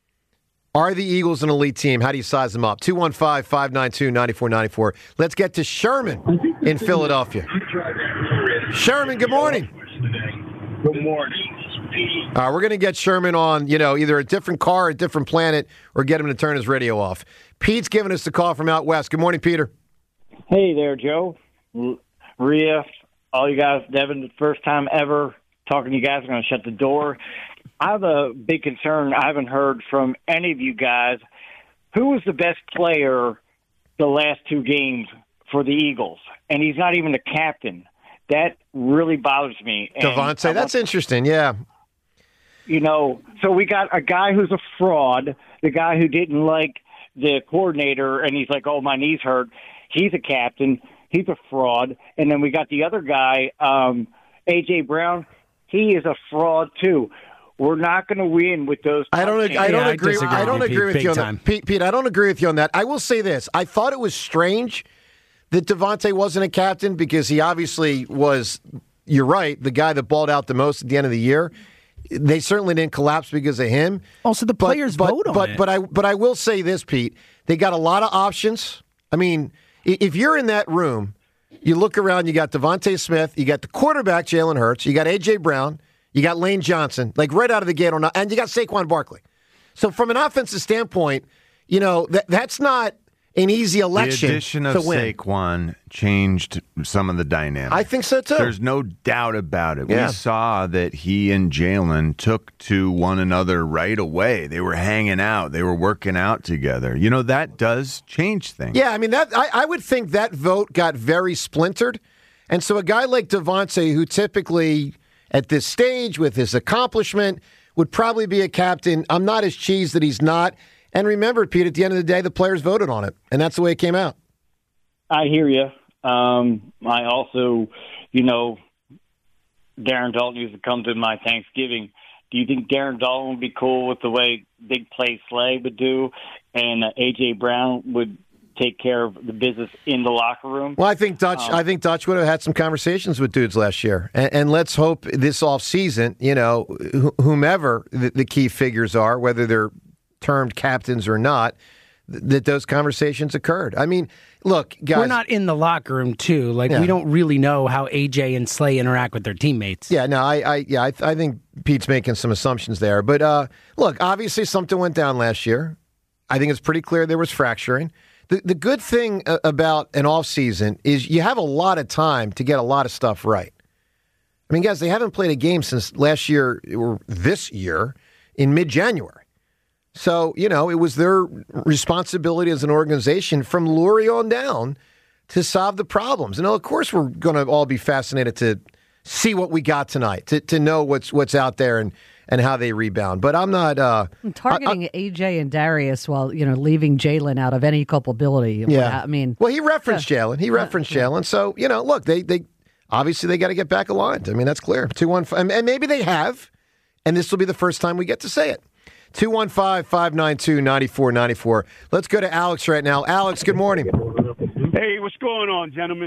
Are the Eagles an elite team? How do you size them up? two one five, five nine two, nine four nine four. Let's get to Sherman in Philadelphia. Sherman, good morning. Good morning. Uh, we're going to get Sherman on, you know, either a different car, a different planet, or get him to turn his radio off. Pete's giving us the call from out west. Good morning, Peter. Hey there, Joe. Rhea, all you guys, Devin, the first time ever talking to you guys. I'm going to shut the door. I have a big concern. I haven't heard from any of you guys. Who was the best player the last two games for the Eagles? And he's not even the captain. That really bothers me. Devontae, that's interesting, yeah. You know, so we got a guy who's a fraud, the guy who didn't like the coordinator, and he's like, oh, my knee's hurt. He's a captain. He's a fraud. And then we got the other guy, um, A J. Brown. He is a fraud, too. We're not going to win with those. I don't. I don't yeah, agree. I, I don't agree with Pete, you on time. that, Pete. Pete, I don't agree with you on that. I will say this: I thought it was strange that Devontae wasn't a captain because he obviously was. You're right, the guy that balled out the most at the end of the year. They certainly didn't collapse because of him. Also, the But- players but, vote on but, it. But I. But I will say this, Pete. They got a lot of options. I mean, i- if you're in that room, you look around. You got Devontae Smith. You got the quarterback Jalen Hurts. You got A J. Brown. You got Lane Johnson, like right out of the gate, on, and you got Saquon Barkley. So from an offensive standpoint, you know that that's not an easy election The addition to of win. Saquon changed some of the dynamics. I think so too. There's no doubt about it. Yeah. We saw that he and Jalen took to one another right away. They were hanging out. They were working out together. You know, that does change things. Yeah, I mean that. I, I would think that vote got very splintered, and so a guy like Devontae, who typically at this stage with his accomplishment would probably be a captain. I'm not as cheesed that he's not. And remember, Pete, at the end of the day, the players voted on it, and that's the way it came out. I hear you. Um, I also, you know, Darren Dalton used to come to my Thanksgiving. Do you think Darren Dalton would be cool with the way Big Play Slay would do, and uh, A J. Brown would take care of the business in the locker room? Well, I think Dutch. Um, I think Dutch would have had some conversations with dudes last year, and, and let's hope this off season, you know, wh- whomever the, the key figures are, whether they're termed captains or not, th- that those conversations occurred. I mean, look, guys, We're not in the locker room, too. Like, Yeah. we don't really know how A J and Slay interact with their teammates. Yeah, no, I, I yeah, I, I think Pete's making some assumptions there. But uh, look, obviously something went down last year. I think it's pretty clear there was fracturing. The the good thing uh, about an off season is you have a lot of time to get a lot of stuff right. I mean, guys, they haven't played a game since last year or this year in mid-January. So, you know, it was their responsibility as an organization from Lurie on down to solve the problems. And of course, we're going to all be fascinated to see what we got tonight, to, to know what's what's out there and, and how they rebound. But I'm not uh, I'm targeting A J and Darius while, you know, leaving Jalen out of any culpability. Yeah, I mean, well, he referenced Jalen. He referenced Jalen. So, you know, look, they they obviously they got to get back aligned. I mean, that's clear. Two one five, and maybe they have, and this will be the first time we get to say it. two one five, five nine two, nine four nine four. Let's go to Alex right now. Alex, good morning. Hey, what's going on, gentlemen?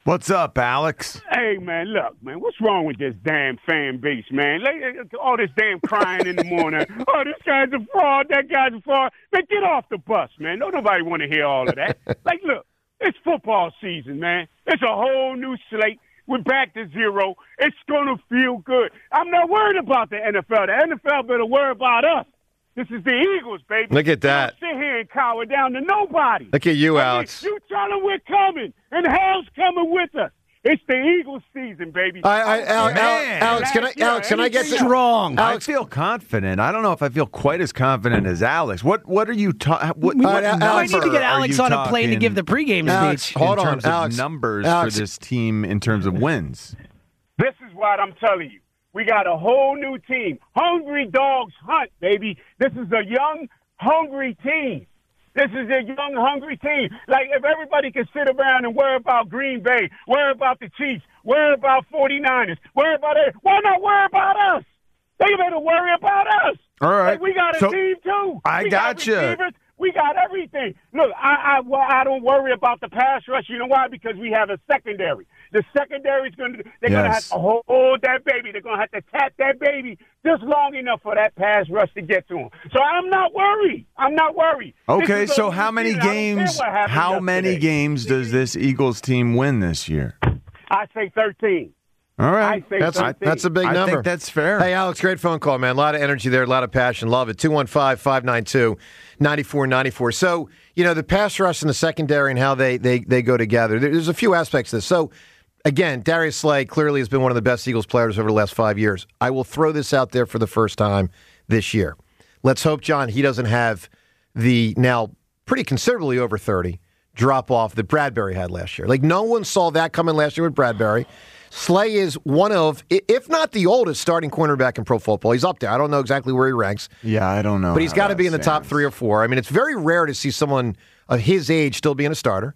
What's up, Alex? Hey, man, look, man, what's wrong with this damn fan base, man? Like, all this damn crying in the morning. Oh, this guy's a fraud, that guy's a fraud. Man, get off the bus, man. Don't nobody want to hear all of that. Like, look, it's football season, man. It's a whole new slate. We're back to zero. It's going to feel good. I'm not worried about the N F L. The N F L better worry about us. This is the Eagles, baby. Look at that. Don't sit here and cower down to nobody. Look at you, I mean, Alex. You tell them we're coming, and hell's coming with us. It's the Eagles season, baby. I, I, Al, Al, Man. Alex, can I, Alex, can I get strong? Alex, I feel confident. I don't know if I feel quite as confident as Alex. What What are you talking? What, We, what we might number need to get are Alex you on a plane to talking give the pregame Alex, speech. hold in on, terms Alex. of numbers Alex. for this team in terms of wins? This is what I'm telling you. We got a whole new team. Hungry dogs hunt, baby. This is a young, hungry team. This is a young, hungry team. Like, if everybody can sit around and worry about Green Bay, worry about the Chiefs, worry about forty-niners, worry about it, why not worry about us? They better worry about us. All right. Like, we got a So, team, too. I we got got you. receivers. We got everything. Look, I, I, well, I don't worry about the pass rush. You know why? Because we have a secondary. The secondary is going to, they're going to have Yes. to hold that baby. They're going to have to tap that baby just long enough for that pass rush to get to him. So I'm not worried. I'm not worried. This Okay, is a so new how many season. I don't care games? what happened How many yesterday. games does this Eagles team win this year? I say thirteen. All right, I say That's a, thirteen. that's a big I number. think that's fair. Hey, Alex, great phone call, man. A lot of energy there, a lot of passion. Love it. two one five, five nine two, nine four nine four. So, you know, the pass rush and the secondary and how they, they, they go together. There- There's a few aspects to this. So, again, Darius Slay clearly has been one of the best Eagles players over the last five years. I will throw this out there for the first time this year. Let's hope, John, he doesn't have the now pretty considerably over thirty drop off that Bradbury had last year. Like, no one saw that coming last year with Bradbury. Slay is one of, i- if not the oldest starting cornerback in pro football. He's up there. I don't know exactly where he ranks, Yeah, I don't know. but he's how got to that be in the top stands. three or four. I mean, it's very rare to see someone of his age still being a starter.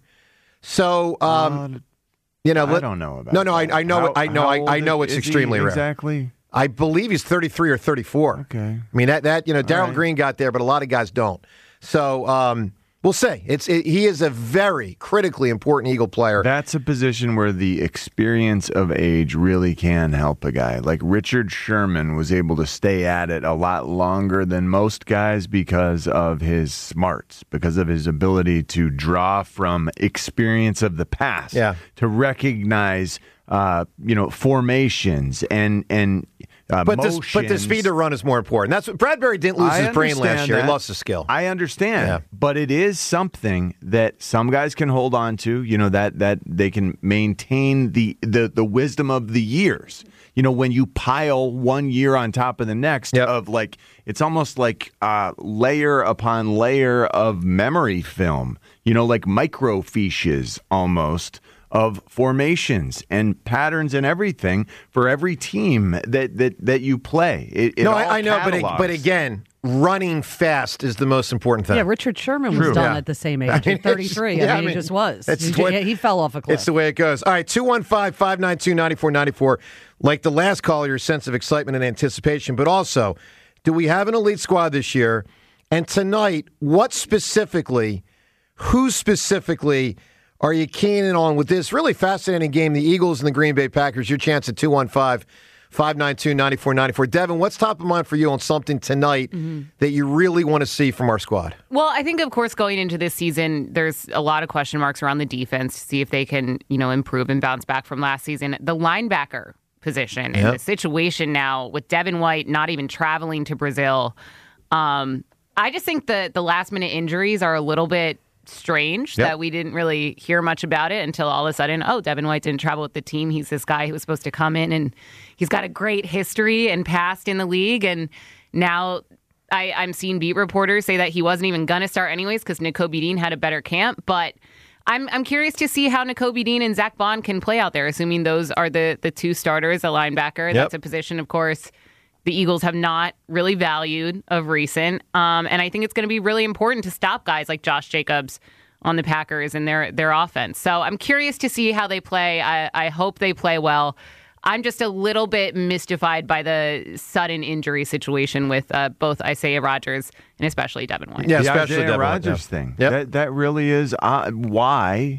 So, um, you know, I let- don't know about No, no, I, that. I know, How- it, I know, how I, I old know it's is he extremely rare. Exactly. I believe he's thirty-three or thirty-four. Okay. I mean that that you know Darryl right. Green got there, but a lot of guys don't. So um, we'll see. It's it, he is a very critically important Eagle player. That's a position where the experience of age really can help a guy. Like Richard Sherman was able to stay at it a lot longer than most guys because of his smarts, because of his ability to draw from experience of the past, Yeah. to recognize, uh, you know, formations and and. Uh, But this, but the motions. speed to run is more important. That's what Bradbury didn't lose I his brain last understand year. He that. lost his skill. I understand, Yeah. but it is something that some guys can hold on to. You know that that they can maintain the the the wisdom of the years. You know, when you pile one year on top of the next, of like it's almost like uh, layer upon layer of memory film. You know, like microfiches almost. Of formations and patterns and everything for every team that that, that you play. It, it no, all I, I know, but it, catalogs. but again, running fast is the most important thing. Yeah, Richard Sherman True. was done Yeah. at the same age, I mean, at it's- thirty-three. yeah, I I mean, mean, he just was. it's he, what- he fell off a cliff. It's the way it goes. All right, two one five, five nine two, nine four nine four. Like the last caller, your sense of excitement and anticipation, but also, do we have an elite squad this year? And tonight, what specifically, who specifically are you keen in on with this really fascinating game, the Eagles and the Green Bay Packers? Your chance at two one five, five nine two, nine four nine four. Devin, what's top of mind for you on something tonight Mm-hmm. that you really want to see from our squad? Well, I think, of course, going into this season, there's a lot of question marks around the defense to see if they can, you know, improve and bounce back from last season. The linebacker position Yep. and the situation now with Devin White not even traveling to Brazil. Um, I just think the the last minute injuries are a little bit strange Yep. that we didn't really hear much about it until all of a sudden, oh, Devin White didn't travel with the team. He's this guy who was supposed to come in and he's got a great history and past in the league. And now I, I'm seeing beat reporters say that he wasn't even going to start anyways because Nakobe Dean had a better camp. But I'm I'm curious to see how Nakobe Dean and Zach Bond can play out there, assuming those are the, the two starters, a linebacker. Yep. That's a position, of course, the Eagles have not really valued of recent. Um, and I think it's going to be really important to stop guys like Josh Jacobs on the Packers and their their offense. So I'm curious to see how they play. I, I hope they play well. I'm just a little bit mystified by the sudden injury situation with uh, both Isaiah Rodgers and especially Devin White. Yeah, the especially Isaiah Devin White, Rodgers yeah. thing. Yep. That that really is uh, why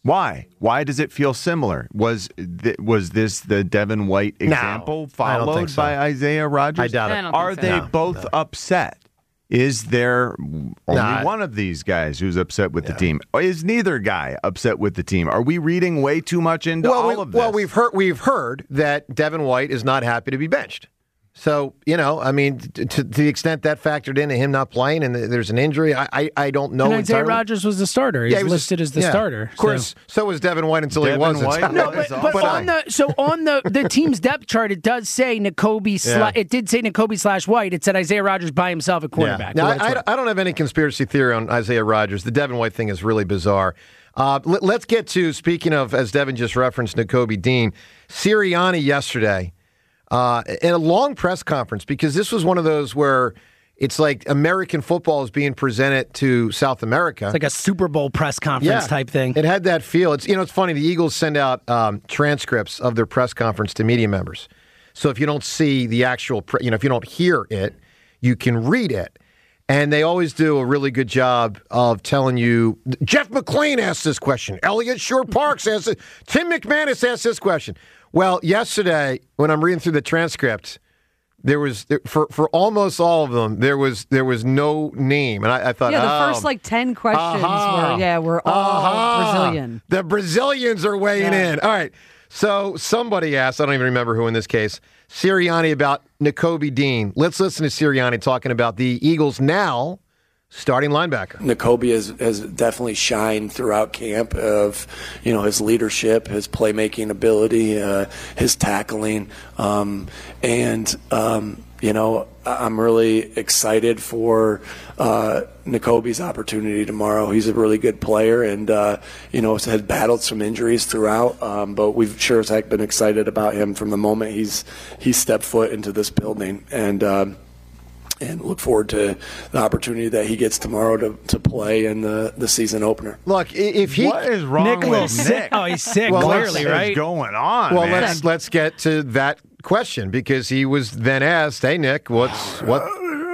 Why? Why does it feel similar? Was th- was this the Devin White example No, followed so. by Isaiah Rodgers? I doubt it. I don't Are think so. they No, both no. upset? Is there only Nah. one of these guys who's upset with the team? Or is neither guy upset with the team? Are we reading way too much into well, all we, of this? well, we've heard we've heard that Devin White is not happy to be benched. So, you know, I mean, to, to the extent that factored into him not playing and there's an injury, I I, I don't know. And Isaiah entirely. Rodgers was the starter. He's Yeah, he was listed as the yeah. starter. Of course, so, so was Devin White until Devin he wasn't. White No, was but, but awesome. on the so on the, the team's depth chart, it does say N'Kobe. Sla- Yeah. It did say N'Kobe slash White. It said Isaiah Rodgers by himself at quarterback. Now, for what it's I, worth. I, I don't have any conspiracy theory on Isaiah Rodgers. The Devin White thing is really bizarre. Uh, let, let's get to, speaking of, as Devin just referenced, N'Kobe Dean, Sirianni yesterday uh, in a long press conference, because this was one of those where it's like American football is being presented to South America. It's like a Super Bowl press conference type thing. It had that feel. It's you know, it's funny. The Eagles send out um, transcripts of their press conference to media members. So if you don't see the actual, pre- you know, if you don't hear it, you can read it. And they always do a really good job of telling you, Jeff McClain asked this question. Elliott Shore Parks asked it. Tim McManus asked this question. Well, yesterday, when I'm reading through the transcript, there was, for for almost all of them, there was there was no name. And I, I thought, Yeah, the oh, first like ten questions aha, were, yeah, were all aha, Brazilian. The Brazilians are weighing Yeah. in. All right. So somebody asked, I don't even remember who in this case, Sirianni about N'Kobe Dean. Let's listen to Sirianni talking about the Eagles now starting linebacker. N'Kobe has, has definitely shined throughout camp of, you know, his leadership, his playmaking ability, uh, his tackling, um, and um, you know, I'm really excited for uh, N'Kobe's opportunity tomorrow. He's a really good player, and uh, you know, has had battled some injuries throughout, um, but we've sure as heck been excited about him from the moment he's he stepped foot into this building, and. Um, And look forward to the opportunity that he gets tomorrow to, to play in the, the season opener. Look, i- if he What is wrong Nick with is sick. Nick? Oh, he's sick, Well, clearly, let's- right? What's going on, well, man? let's let's get to that question, because he was then asked, "Hey Nick, what's what?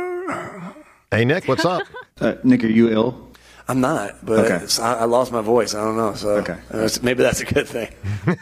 Hey Nick, what's up? Uh, Nick, are you ill? I'm not, but Okay. it's, I, I lost my voice. I don't know, so okay. uh, maybe that's a good thing.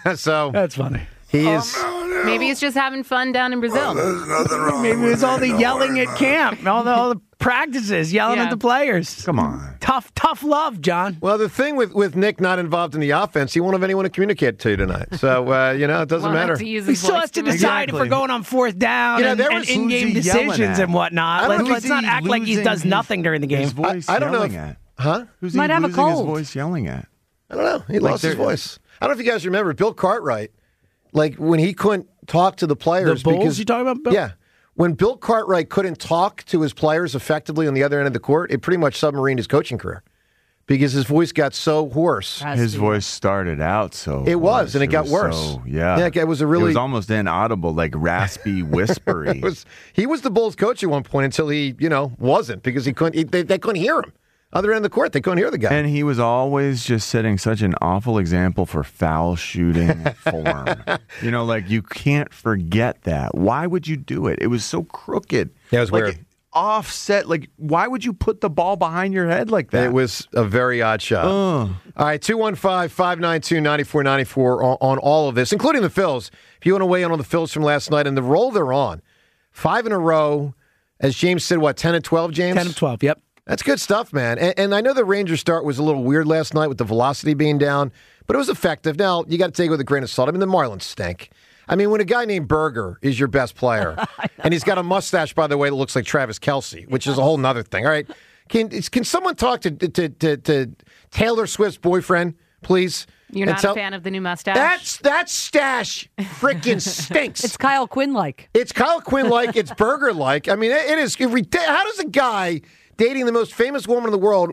So That's funny. he is. Maybe he's just having fun down in Brazil. Maybe it's all the yelling at camp, all the, all the practices, yelling Yeah. at the players. Come on. Tough, tough love, John. Well, the thing with, with Nick not involved in the offense, he won't have anyone to communicate to tonight. So, uh, you know, it doesn't Won't have matter. to use We his still voice have to to make- decide if Exactly. we're going on fourth down You know, and, there and was- in-game who's he yelling decisions at? and whatnot. I don't Let, know, let's who's not he act like he losing does his- nothing during the game. His voice I- I don't know yelling if- at? Huh? Who's Might he have a losing his cold. voice yelling at? I don't know. He Like lost his they're- voice. I don't know if you guys remember Bill Cartwright, like when he couldn't talk to the players. The Bulls because, you talking about, Bill? Yeah. When Bill Cartwright couldn't talk to his players effectively on the other end of the court, it pretty much submarined his coaching career because his voice got so hoarse. His voice started out so. It was, hoarse. and it got was worse. so- yeah, Yeah, it was a really- It was almost inaudible, like raspy, whispery. It was, he was the Bulls coach at one point until he, you know, wasn't because he couldn't. He, they, they couldn't hear him. Other end of the court, they couldn't hear the guy. And he was always just setting such an awful example for foul shooting form. You know, like you can't forget that. Why would you do it? It was so crooked. Yeah, it was like, weird. Offset. Like, why would you put the ball behind your head like that? It was a very odd shot. Ugh. All right, two one five, five nine two, nine four nine four on, on all of this, including the Phils. If you want to weigh in on the Phils from last night and the roll they're on, five in a row, as James said, what, ten and twelve, James? ten of twelve, yep. That's good stuff, man. And, and I know the Rangers start was a little weird last night with the velocity being down, but it was effective. Now, you got to take it with a grain of salt. I mean, the Marlins stink. I mean, when a guy named Berger is your best player, and he's got a mustache, by the way, that looks like Travis Kelce, which is a whole nother thing. All right, can can someone talk to to to, to Taylor Swift's boyfriend, please? You're And not tell- a fan of the new mustache? That's that stash freaking stinks. It's Kyle Quinn like. It's Kyle Quinn like. It's Berger like. I mean, it, it is. It, how does a guy dating the most famous woman in the world?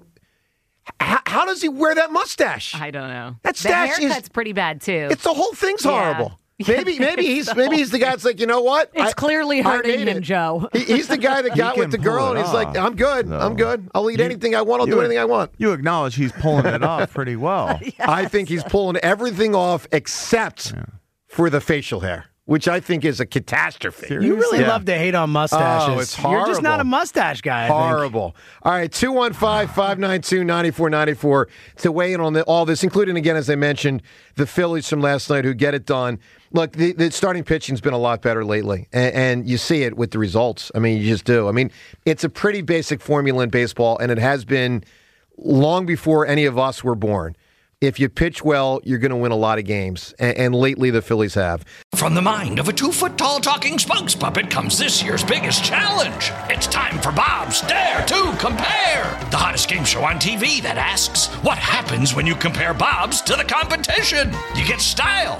How, how does he wear that mustache? I don't know. That the stash is- haircut's pretty bad too. It's the whole thing's Yeah. horrible. Maybe maybe he's maybe he's the guy that's like, you know what? It's I- clearly I hurting made him, it. Joe. He, he's the guy that He got with can the girl, pull and it he's like, off, I'm good. though. I'm good. I'll eat anything I want. I'll You- do anything I want. You acknowledge he's pulling it off pretty well. I think he's pulling everything off except for the facial hair. which I think is a catastrophe. You really Yeah. love to hate on mustaches. Oh, it's horrible. You're just not a mustache guy. I think. Horrible. All right, two one five, five nine two, nine four nine four to weigh in on the, all this, including, again, as I mentioned, the Phillies from last night who get it done. Look, the, the starting pitching's been a lot better lately, and, and you see it with the results. I mean, you just do. I mean, it's a pretty basic formula in baseball, and it has been long before any of us were born. If you pitch well, you're going to win a lot of games, and, and lately the Phillies have. From the mind of a two-foot-tall talking spokes puppet comes this year's biggest challenge. It's time for Bob's Dare to Compare, the hottest game show on T V that asks, what happens when you compare Bob's to the competition? You get style.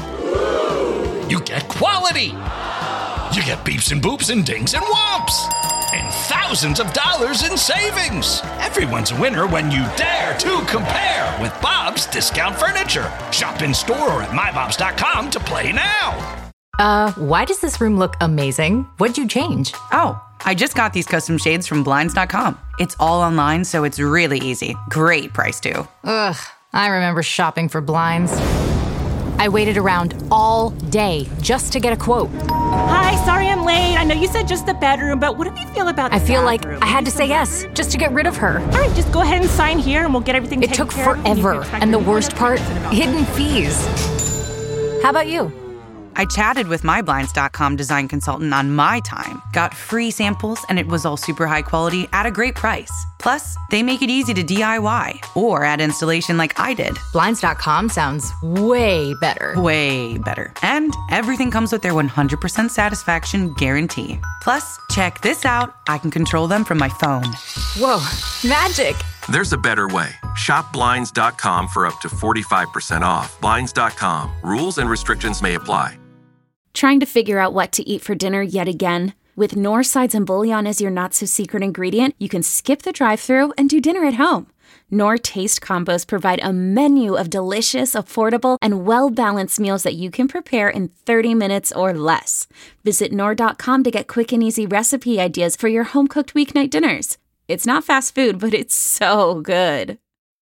You get quality. You get beeps and boops and dings and whomps. And thousands of dollars in savings. Everyone's a winner when you dare to compare with Bob's Discount Furniture. Shop in store or at my bobs dot com to play now. Uh, why does this room look amazing? What'd you change? Oh, I just got these custom shades from blinds dot com. It's all online, so it's really easy. Great price, too. Ugh, I remember shopping for blinds. I waited around all day just to get a quote. Hi, sorry I'm late. I know you said just the bedroom, but what do you feel about the I feel bathroom? like I had to say yes just to get rid of her. All right, just go ahead and sign here and we'll get everything It taken took care of. forever, and the worst part, hidden fees. How about you? I chatted with my blinds dot com design consultant on my time, got free samples, and it was all super high quality at a great price. Plus, they make it easy to D I Y or add installation like I did. blinds dot com sounds way better. Way better. And everything comes with their one hundred percent satisfaction guarantee. Plus, check this out. I can control them from my phone. Whoa, magic. There's a better way. Shop blinds dot com for up to forty-five percent off. blinds dot com. Rules and restrictions may apply. Trying to figure out what to eat for dinner yet again? With Knorr sides and bouillon as your not-so-secret ingredient, you can skip the drive-thru and do dinner at home. Knorr Taste Combos provide a menu of delicious, affordable, and well-balanced meals that you can prepare in thirty minutes or less. Visit Knorr dot com to get quick and easy recipe ideas for your home-cooked weeknight dinners. It's not fast food, but it's so good.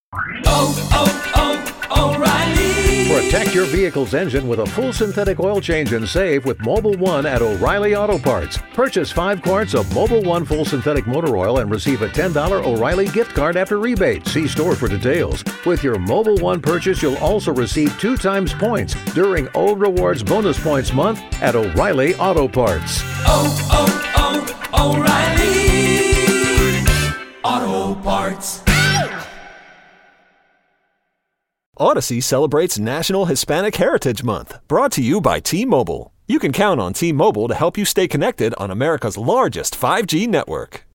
Oh, oh, oh, O'Reilly. Protect your vehicle's engine with a full synthetic oil change and save with Mobil one at O'Reilly Auto Parts. Purchase five quarts of Mobil one full synthetic motor oil and receive a ten dollars O'Reilly gift card after rebate. See store for details. With your Mobil one purchase, you'll also receive two times points during O Rewards Bonus Points Month at O'Reilly Auto Parts. Oh, oh, oh, O'Reilly Auto Parts. Odyssey celebrates National Hispanic Heritage Month, brought to you by T-Mobile. You can count on T-Mobile to help you stay connected on America's largest five G network.